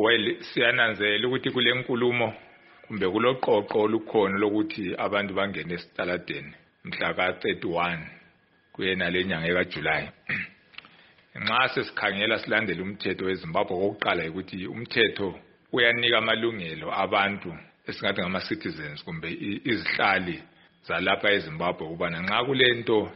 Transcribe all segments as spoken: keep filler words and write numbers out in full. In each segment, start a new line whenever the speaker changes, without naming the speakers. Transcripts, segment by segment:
well siyananzela ukuthi kule nkulumo kumbe kuloqoqo olukhona lokuthi abantu bangene esitaladeni mhla ka thirty-one kuyena lenyanga kaJuly. Nxa sesikhangela silandela umthetho weZimbabwe oqala ukuthi umthetho uyanika amalungelo abantu esingathi ngama citizens kumbe izihlali zalapha eZimbabwe ubana nxa kulento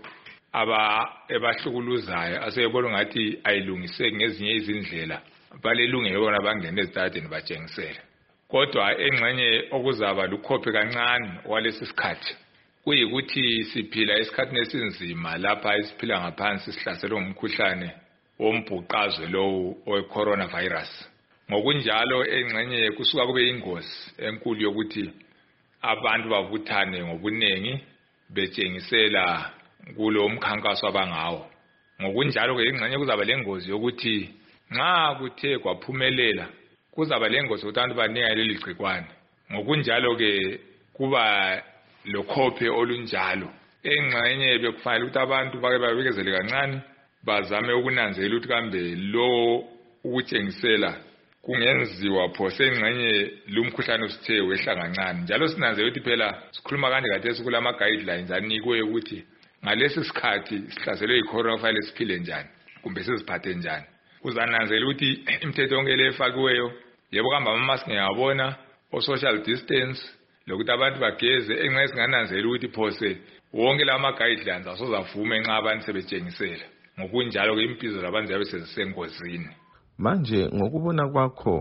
aba ebahlukuluzayo asebona ngathi ayilungiseki ngezinye izindlela balelungelo bona bangene esitaladeni batshengisele. Kodwa engxenye okuzaba lukhophe kancane walesi sikhathi kuyikuthi siphila esikhathini esinzima lapha esiphila ngaphansi sihlaselwe ngumkhuhlane wombhuqazwe lowo owe-coronavirus. Ngokunjalo engxenye kusuka kube ingozi enkulu yokuthi abantu bavuthane ngobunengi betshengisela kulo mkhankaso abangawo. Ngokunjalo ke engxenye kuzaba lengozi yokuthi nxa kuthe kwaphumelela kuzaba lengozi ukuthi abantu baninga leli gcikwane. Ngokunjalo ke kuba lokhophe olunjalo. Engxenye bekufanele ukuthi abantu bake babekezele kancane bazame ukunanzela ukuthi kambe lo ukutshengisela kungenziwa phose engxenye lumkhuhlane usithe wehla kancane. Njalo sinanzela ukuthi phela sikhuluma kanje kade kulama guidelines anikwe ukuthi ngalesi sikhathi sihlaselwe yi-coronavirus siphile njani kumbe siziphathe njani. Uzananzela ukuthi imithetho yonke lefakiweyo yebo kamba ama-mask ngiyabona o social distance lokuthi abantu bageze engxenye singananzela ukuthi phose wonke lama guidelines asozavume nxa abantu sebetshengisela. Ngokunjalo ke impilo zabantu yabe sezisengozini.
Manje ngokubona kwakho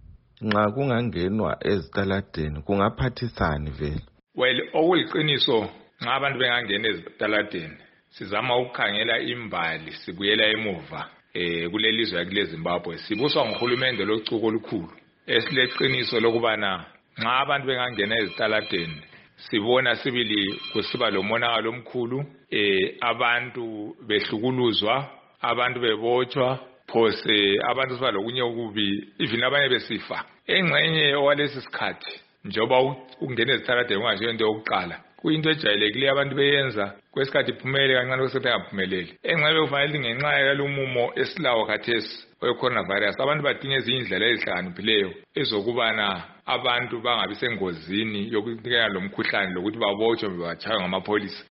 nxa kungangenwa ezitaladeni kungaphathisani vele?
Well okuliqiniso nxa abantu bengangena ezitaladeni sizama ukukhangela imbali sibuyela emuva eh kulelizwe yakule Zimbabwe sibuswa ngohulumende locuko olukhulu esileqiniso lokubana nxa abantu bengangena ezitaladeni sibona sibili kusiba lomonakalo omkhulu eh abantu behlukuluzwa abantu bebotshwa phose abantu siba lokunye ukubi even abanye besifa. Engxenye owalesi sikhathi njoba ungena ezitaladeni ungaje into yokuqala kuyinto ejayelekile abantu beyenza kwesikhathi iphumele kancane kwesikhathi engaphumeleli. Engxenye kufanele ngenxa yalumumo esilawo khathesi we-coronavirus abantu badinga izindlela ezihlakaniphileyo ezokubana abantu bangabi sengozini yokunikela lo mkhuhlane lokuthi babotshwe batshaywe ngamapolisa.